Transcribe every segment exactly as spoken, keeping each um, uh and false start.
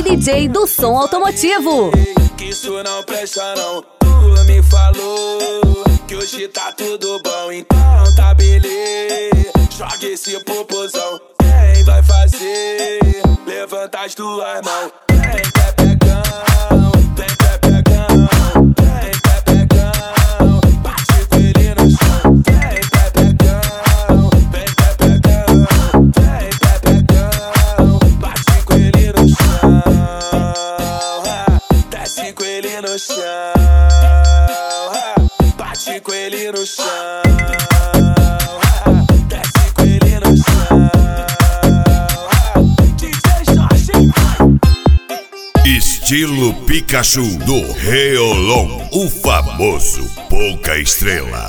D J do som automotivo. Que isso não presta não. Tu me falou que hoje tá tudo bom, então tá beleza. Joga esse popozão. Quem vai fazer? Levanta as duas mãos. Vem pé pegão, vem pé pegão, vem pé pegão. Bate com ele no chão. Vem pé pegão, vem pé pegão, vem pé pegão. Bate com ele no chão. Desce com ele no chão. Bate com ele no chão. Desce com ele no chão. D J Jorge. Estilo Pikachu do Reolon, o famoso Pouca Estrela.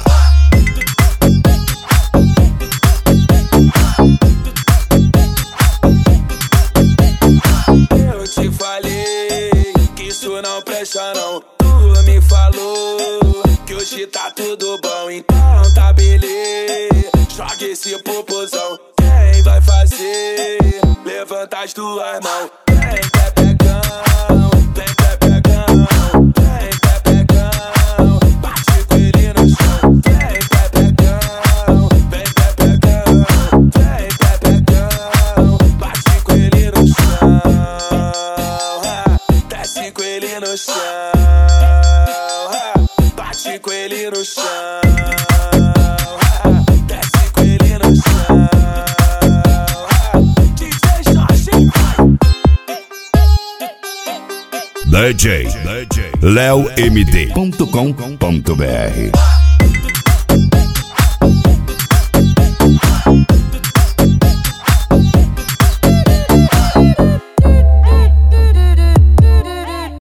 Eu te falei que isso não presta não. Tu me falou que hoje tá tudo bom, então tá beleza. Joga esse popozão. Quem vai fazer? Levanta as duas mãos. Vem pé pegão, vem pé pegão, vem pé pegão. Bate com ele no chão. Vem pé pegão, vem pé pegão, vem pé pegão. Bate com ele no chão. Desce com ele no chão. Bate com ele no chão. Desce com ele no chão. D J Jorge. D J Léo M D ponto com ponto B R